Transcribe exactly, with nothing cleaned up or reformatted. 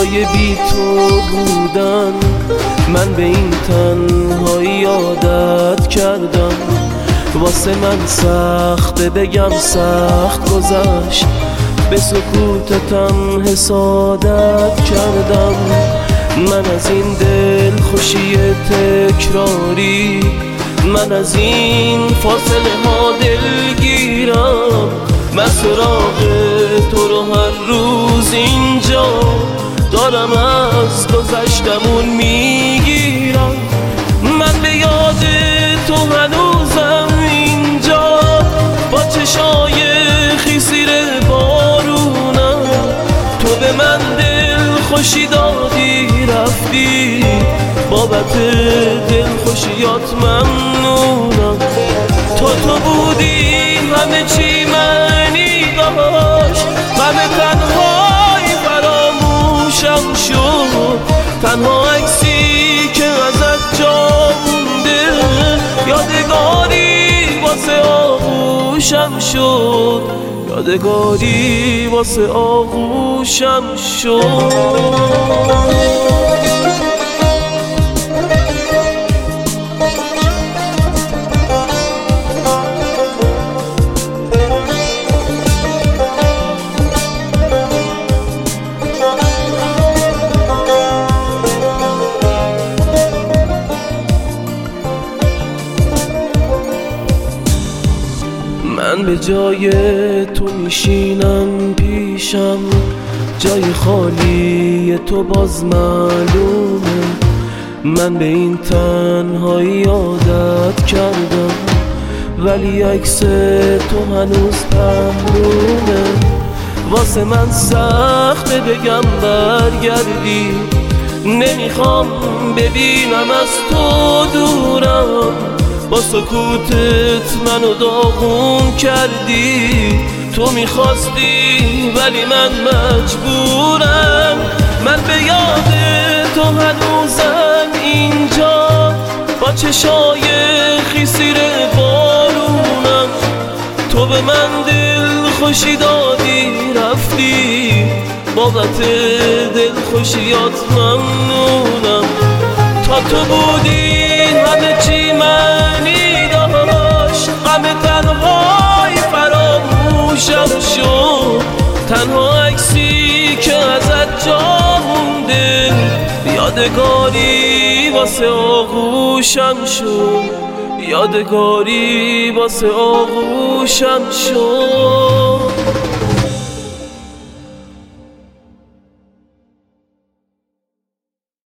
برای بی تو بودن. من به این تنهایی عادت کردم، واسه من سخته بگم سخت گذشت، به سکوتتم حسادت کردم. من از این دل خوشی تکراری، من از این فاصله ها دلگیرم. من سراغ تو رو هر روز اینجا دارم، از گذشتمون میگیرم. من به یاد تو هنوزم اینجا، با چشای خیسیر بارونم. تو به من دل خوشی دادی رفتی، بابت دل خوشیات ممنونم. تو تو بودی همه چی معنی داشت، غم تنهایی فراموشم شد. تنها عکسی که ازت جا مونده، یادگاری واسه آغوشم شد، یادگاری واسه آغوشم شد. من به جای تو میشینم پیشم، جای خالی تو باز معلومه. من به این تنهایی عادت کردم، ولی عکس تو هنوز پهلومه. واسه من سخته بگم برگردی، نمیخوام ببینم از تو دورم. با سکوتت منو داغون کردی، تو میخواستی ولی من مجبورم. من به یاد تو هنوزم اینجا، با چشای خیسیر بارونم. تو به من دل خوشی دادی رفتی، بابت دل خوشیات ممنونم. تا تو بودی همه چی معنی داشت، غم تنهایی فراموشم شد. تنها عکسی که ازت جا مونده، یادگاری واسه آغوشم شد، یادگاری واسه آغوشم شد.